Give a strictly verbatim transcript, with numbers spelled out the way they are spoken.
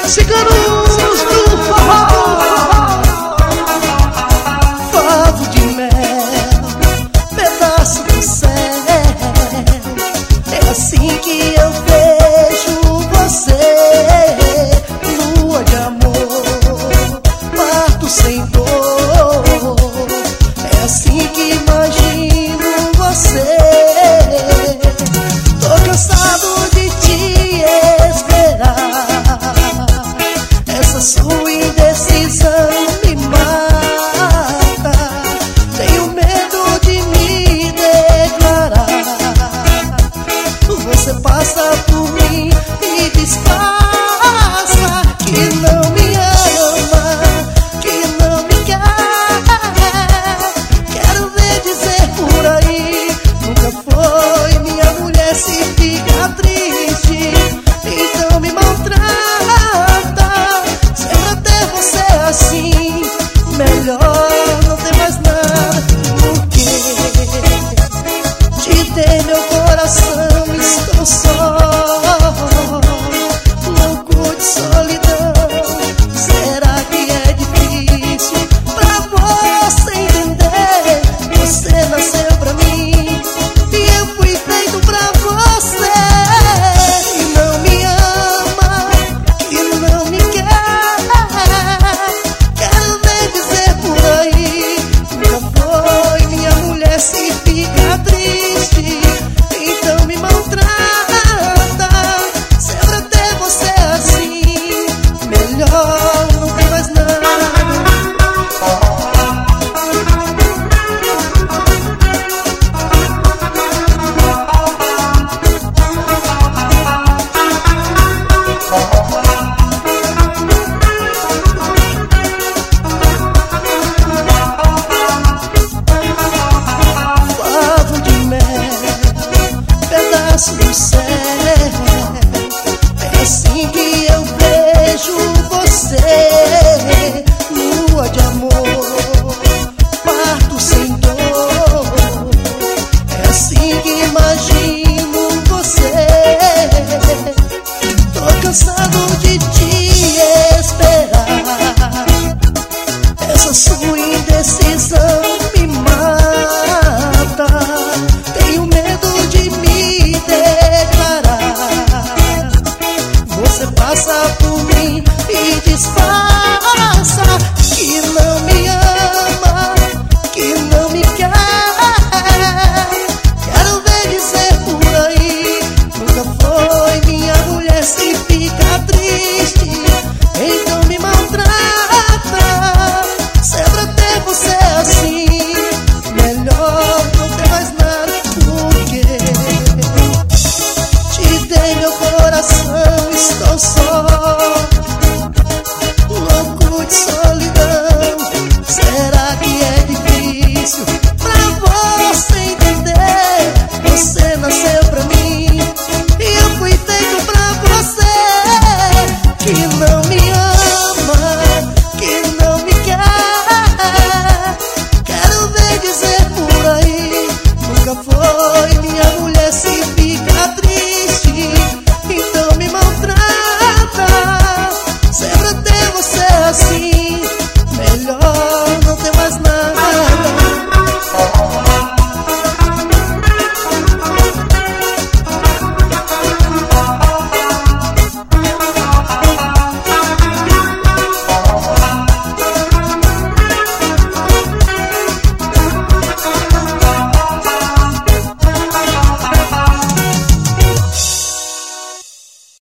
Ciganos do forró, favo de mel, pedaço do céu. É assim que eu vejo você, lua de amor, parto sem dor. É assim que imagino você. Tô cansado de te esperar, essa sua indecisão me mata. Tenho medo de me declarar. Você passa por mim e disfarça que não me ama, que não me quer. Quero ver dizer por aí, nunca foi minha mulher. Se fica triste, então me maltrata. Sempre até você assim, melhor não ter mais nada. Porque te dei meu coração, estou só, louco de solidão. Será que é difícil pra você entender? Você nasceu pra mim e eu fui feito pra você. E não me ama, e não me quer. Quero ver dizer por aí, nunca foi minha mulher. Se fica triste, então me maltrata. Sempre até você assim, melhor não ter mais nada. Favo de mel, pedaço do céu. É assim que eu vejo você, lua de amor, parto sem dor. É assim que imagino você. Tô cansado de te esperar, essa sua indecisão me mata. Tenho medo de me declarar. Você passa por mim e disfarça